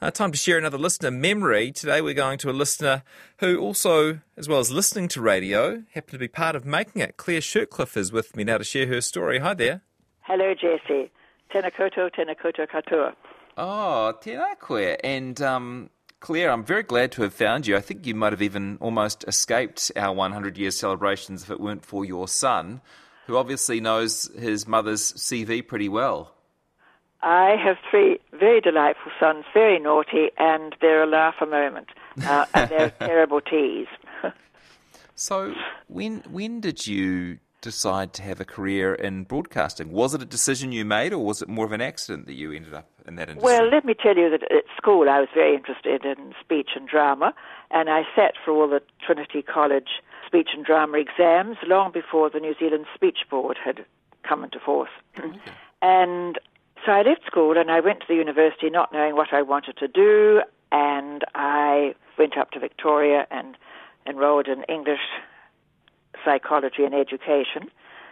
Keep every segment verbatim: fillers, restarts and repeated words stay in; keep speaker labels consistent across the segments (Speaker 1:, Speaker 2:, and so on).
Speaker 1: Uh, time to share another listener memory. Today we're going to a listener who also, as well as listening to radio, happened to be part of making it. Claire Shirtcliffe is with me now to share her story. Hi there.
Speaker 2: Hello, Jesse. Tēnā koutou, tēnā koutou katoa.
Speaker 1: Oh, tēnā koe. And um, Claire, I'm very glad to have found you. I think you might have even almost escaped our one hundred year celebrations if it weren't for your son, who obviously knows his mother's C V pretty well.
Speaker 2: I have three very delightful sons, very naughty, and they're a laugh a moment. Uh, and they're terrible tease.
Speaker 1: So when when did you decide to have a career in broadcasting? Was it a decision you made, or was it more of an accident that you ended up in that industry?
Speaker 2: Well, let me tell you that at school I was very interested in speech and drama, and I sat for all the Trinity College speech and drama exams long before the New Zealand Speech Board had come into force. Okay. And so I left school and I went to the university not knowing what I wanted to do, and I went up to Victoria and enrolled in English, psychology and education.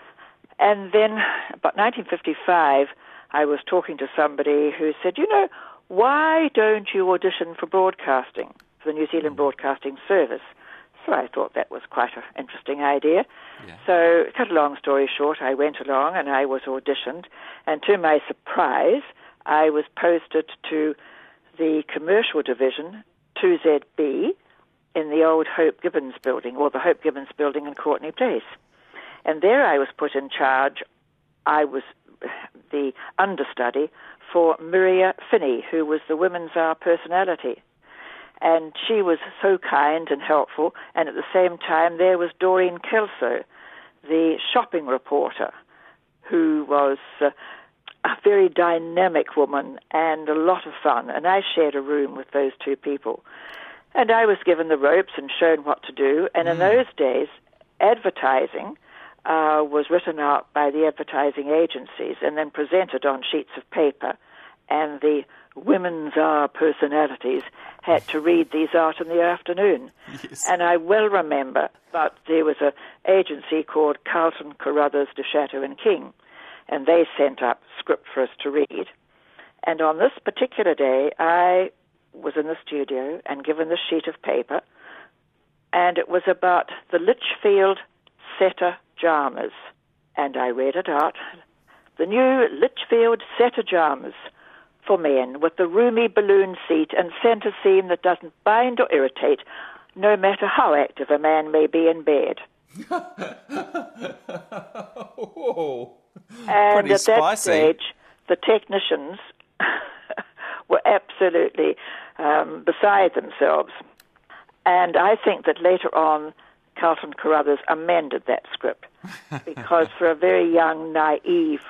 Speaker 2: And then about nineteen fifty-five, I was talking to somebody who said, you know, why don't you audition for broadcasting, for the New Zealand Broadcasting Service? So I thought that was quite an interesting idea. Yeah. So, cut a long story short, I went along and I was auditioned, and to my surprise, I was posted to the commercial division, two Z B, in the old Hope Gibbons building, or the Hope Gibbons building in Courtenay Place. And there I was put in charge. I was the understudy for Miria Finney, who was the Women's Hour personality. And she was so kind and helpful, and at the same time there was Doreen Kelso, the shopping reporter, who was uh, a very dynamic woman and a lot of fun. And I shared a room with those two people. And I was given the ropes and shown what to do. And mm. in those days, advertising uh, was written out by the advertising agencies and then presented on sheets of paper. And the Women's Hour personalities had to read these out in the afternoon. Yes. And I well remember, but there was an agency called Carlton Carruthers de Chateau and King, and they sent up script for us to read. And on this particular day, I was in the studio and given the sheet of paper, and it was about the Litchfield Setter Jarmers. And I read it out. The new Litchfield Setter Jarmers for men, with the roomy balloon seat and centre seam that doesn't bind or irritate, no matter how active a man may be in bed.
Speaker 1: Oh,
Speaker 2: and
Speaker 1: pretty
Speaker 2: at that
Speaker 1: spicy.
Speaker 2: stage, the technicians were absolutely um, beside themselves. And I think that later on, Carlton Carruthers amended that script, because for a very young, naive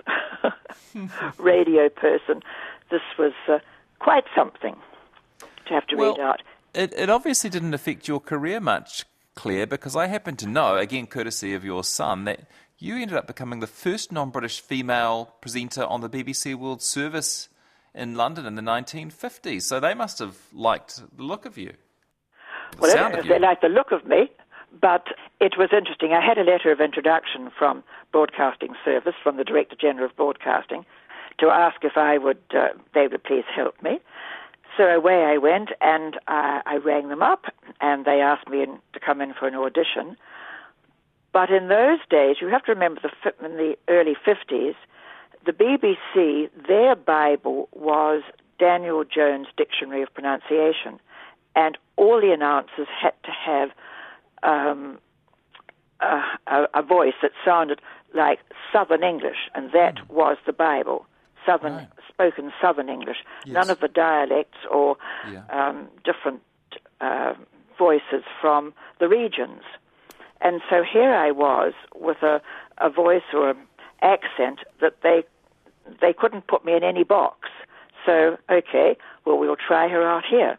Speaker 2: radio person, this was uh, quite something to have to
Speaker 1: well,
Speaker 2: read out.
Speaker 1: It, it obviously didn't affect your career much, Claire, because I happen to know, again courtesy of your son, that you ended up becoming the first non-British female presenter on the B B C World Service in London in the nineteen fifties. So they must have liked the look of you. The
Speaker 2: well,
Speaker 1: sound
Speaker 2: they,
Speaker 1: of you.
Speaker 2: they liked the look of me, but it was interesting. I had a letter of introduction from Broadcasting Service, from the Director General of Broadcasting, to ask if I would, uh, they would please help me. So away I went, and uh, I rang them up, and they asked me in, to come in for an audition. But in those days, you have to remember, the, in the early fifties, the B B C, their Bible was Daniel Jones' Dictionary of Pronunciation, and all the announcers had to have um, a, a, a voice that sounded like Southern English, and that mm. was the Bible. Southern, right. spoken Southern English, yes. None of the dialects or yeah. um, different uh, voices from the regions. And so here I was with a, a voice or an accent that they they couldn't put me in any box. So, okay, well, we'll try her out here.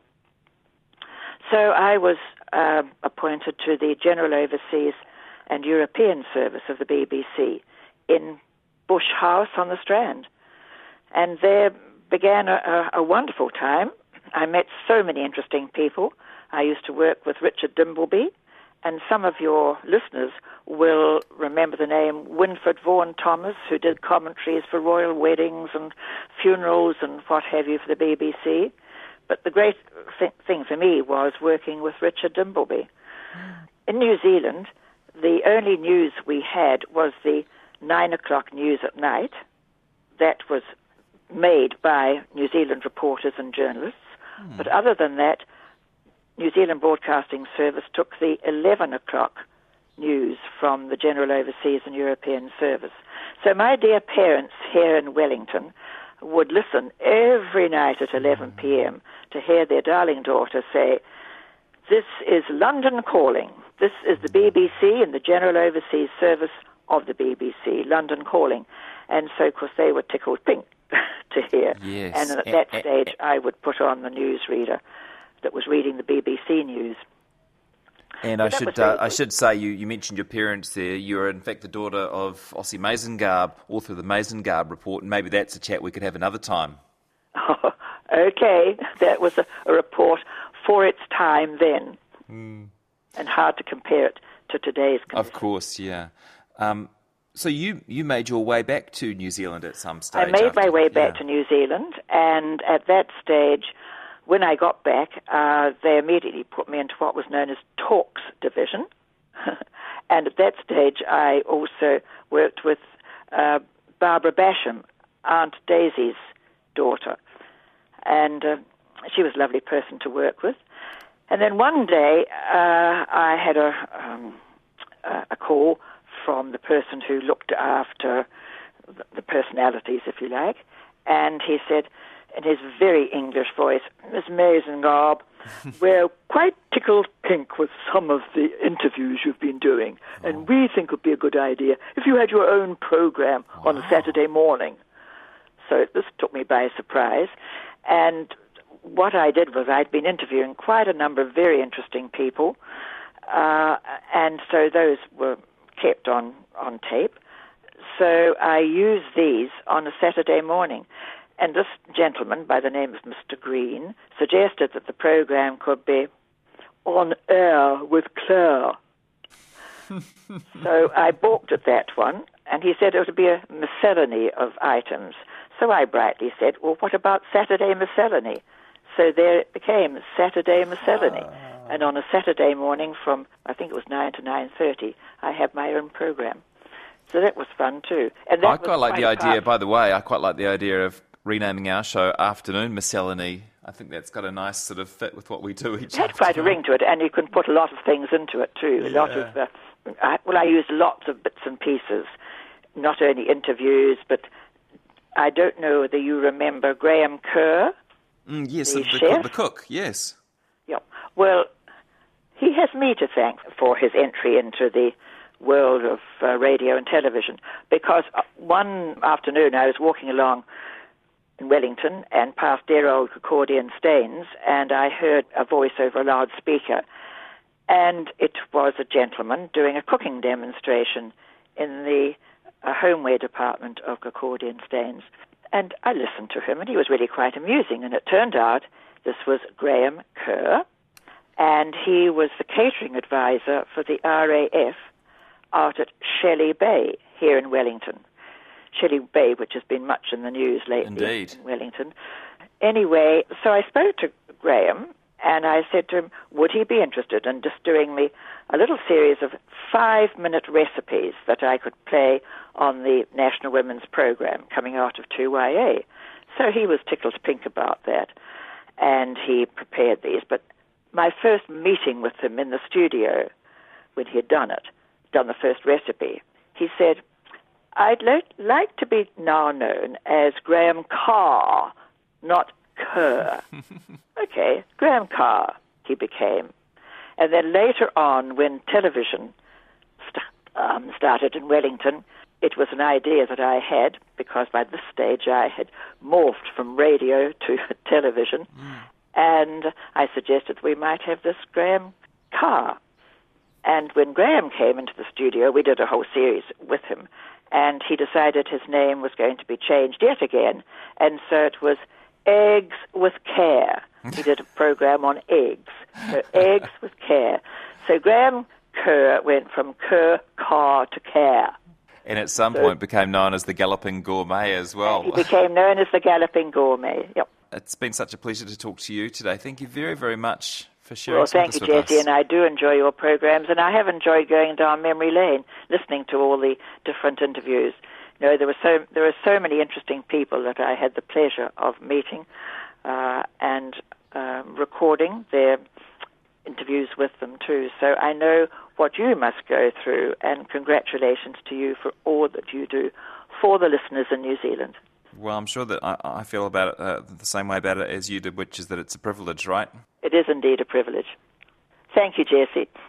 Speaker 2: So I was uh, appointed to the General Overseas and European Service of the B B C in Bush House on the Strand. And there began a, a, a wonderful time. I met so many interesting people. I used to work with Richard Dimbleby, and some of your listeners will remember the name Winfred Vaughan Thomas, who did commentaries for royal weddings and funerals and what have you for the B B C. But the great th- thing for me was working with Richard Dimbleby. In New Zealand, the only news we had was the nine o'clock news at night. That was made by New Zealand reporters and journalists. Hmm. But other than that, New Zealand Broadcasting Service took the eleven o'clock news from the General Overseas and European Service. So my dear parents here in Wellington would listen every night at eleven p.m. to hear their darling daughter say, "This is London calling. This is the B B C and the General Overseas Service of the B B C, London calling." And so, of course, they were tickled pink to hear.
Speaker 1: Yes.
Speaker 2: And at that stage, I would put on the newsreader that was reading the B B C news.
Speaker 1: And I should uh, I should say, you, you mentioned your parents there. You are, in fact, the daughter of Ossie Mazengarb, author of the Mazengarb Report, and maybe that's a chat we could have another time.
Speaker 2: Oh, okay. That was a, a report for its time then, mm. and hard to compare it to today's conditions.
Speaker 1: Of course, yeah. Um, so you, you made your way back to New Zealand at some stage?
Speaker 2: I made
Speaker 1: after,
Speaker 2: my way back
Speaker 1: yeah.
Speaker 2: to New Zealand, and at that stage, when I got back, uh, they immediately put me into what was known as Talks Division. And at that stage, I also worked with uh, Barbara Basham, Aunt Daisy's daughter. And uh, she was a lovely person to work with. And then one day, uh, I had a, um, a call from the person who looked after the personalities, if you like. And he said, in his very English voice, "Miss Mazengarb, we're quite tickled pink with some of the interviews you've been doing, oh. and we think it would be a good idea if you had your own program wow. on a Saturday morning." So this took me by surprise, and what I did was I'd been interviewing quite a number of very interesting people, uh, and so those were kept on, on tape. So I used these on a Saturday morning. And this gentleman, by the name of Mister Green, suggested that the program could be On Air with Claire. So I balked at that one, and he said it would be a miscellany of items. So I brightly said, well, what about Saturday Miscellany? So there it became Saturday Miscellany. Uh... And on a Saturday morning from, I think it was nine to nine thirty, I had my own program. So that was fun, too. And that
Speaker 1: I quite like the idea,
Speaker 2: part.
Speaker 1: by the way, I quite like the idea of renaming our show Afternoon Miscellany. I think that's got a nice sort of fit with what we do each
Speaker 2: It had quite a ring to it, and you can put a lot of things into it too.
Speaker 1: Yeah.
Speaker 2: A lot of, uh, I, well, I used lots of bits and pieces, not only interviews, but I don't know whether you remember Graham Kerr.
Speaker 1: Mm, yes,
Speaker 2: the,
Speaker 1: the, the,
Speaker 2: chef.
Speaker 1: cook, the cook, yes.
Speaker 2: Yeah. Well, he has me to thank for his entry into the world of uh, radio and television, because one afternoon I was walking along in Wellington and past dear old Gacordian Staines, and I heard a voice over a loudspeaker, and it was a gentleman doing a cooking demonstration in the uh, homeware department of Gacordian Staines. And I listened to him, and he was really quite amusing, and it turned out this was Graham Kerr, and he was the catering advisor for the R A F out at Shelley Bay here in Wellington. Shelley Bay, which has been much in the news lately.
Speaker 1: Indeed.
Speaker 2: In Wellington. Anyway, so I spoke to Graham, and I said to him, would he be interested in just doing me a little series of five-minute recipes that I could play on the National Women's Programme coming out of two Y A. So he was tickled pink about that, and he prepared these. But my first meeting with him in the studio, when he had done it, done the first recipe, he said, I'd lo- like to be now known as Graham Carr, not Kerr. Okay, Graham Carr, he became. And then later on, when television st- um, started in Wellington, it was an idea that I had, because by this stage I had morphed from radio to television, mm. and I suggested we might have this Graham Carr. And when Graham came into the studio, we did a whole series with him, and he decided his name was going to be changed yet again, and so it was Eggs with Care. He did a program on eggs. So Eggs with Care. So Graham Kerr went from Kerr, Carr to Care.
Speaker 1: And at some
Speaker 2: so,
Speaker 1: point became known as the Galloping Gourmet as well.
Speaker 2: He became known as the Galloping Gourmet, yep.
Speaker 1: it's been such a pleasure to talk to you today. Thank you very, very much for sharing
Speaker 2: Well,
Speaker 1: some of
Speaker 2: thank
Speaker 1: this
Speaker 2: you,
Speaker 1: with
Speaker 2: Jesse,
Speaker 1: us.
Speaker 2: and I do enjoy your programs, and I have enjoyed going down memory lane, listening to all the different interviews. You know, there were so there are so many interesting people that I had the pleasure of meeting uh, and um, recording their interviews with them too. So I know what you must go through, and congratulations to you for all that you do for the listeners in New Zealand.
Speaker 1: Well, I'm sure that I, I feel about it uh, the same way about it as you did, which is that it's a privilege, right?
Speaker 2: It is indeed a privilege. Thank you, Jesse.